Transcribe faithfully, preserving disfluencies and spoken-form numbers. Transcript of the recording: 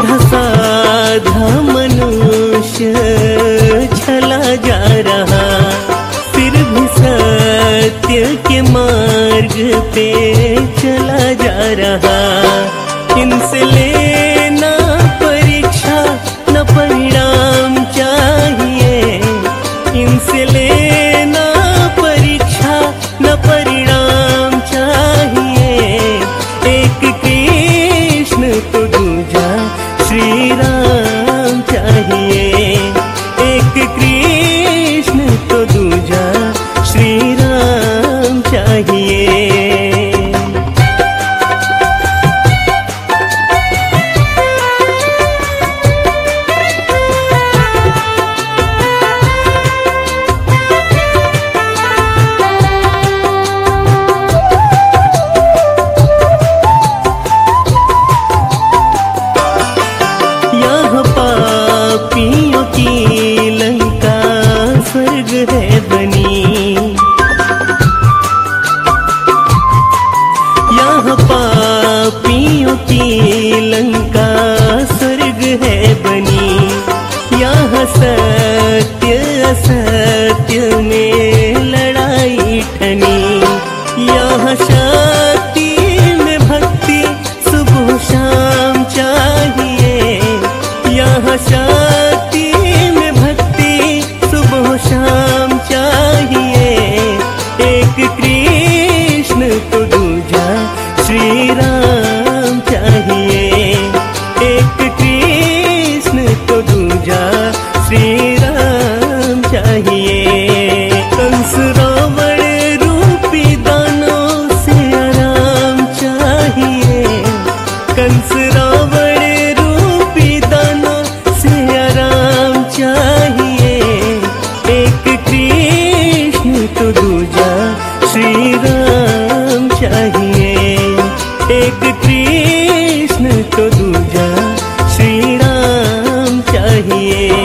सीधा साधा मनुष्य चला जा रहा, फिर भी सत्य के मार्ग पे चला जा रहा। इनसे लेना परीक्षा न परिणाम चाहिए, इनसे लेना परीक्षा न परिणाम चाहिए। एक कृष्ण तो दूजा श्री राम चाहिए, एक कृष्ण तो दूजा श्री राम चाहिए। पापियों की लंका स्वर्ग है बनी, यहाँ पापियों की लंका स्वर्ग है बनी। यहाँ सत्य असत्य में लड़ाई ठनी, यहाँ शांति में भक्ति सुबह शाम चाहिए, यहाँ शांति में भक्ति सुबह शाम चाहिए। एक कृष्ण तो दूजा श्री राम चाहिए, एक कृष्ण तो दूजा श्री राम चाहिए। कंस रावण रूपी दानों से आराम चाहिए, कंस रावण रूपी दानों से आराम चाहिए। एक कृष्ण तो दूजा श्री राम चाहिए, एक कृष्ण तो दूजा श्री राम चाहिए।